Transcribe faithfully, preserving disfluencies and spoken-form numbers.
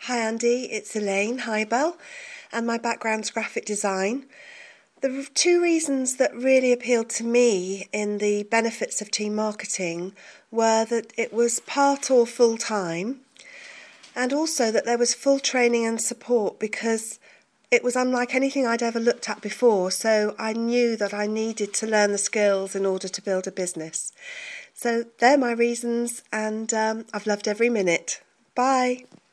Hi Andy, it's Elaine Hybel, and my background's graphic design. The two reasons that really appealed to me in the benefits of team marketing were that it was part or full-time, and also that there was full training and support because it was unlike anything I'd ever looked at before, so I knew that I needed to learn the skills in order to build a business. So they're my reasons, and um, I've loved every minute. Bye.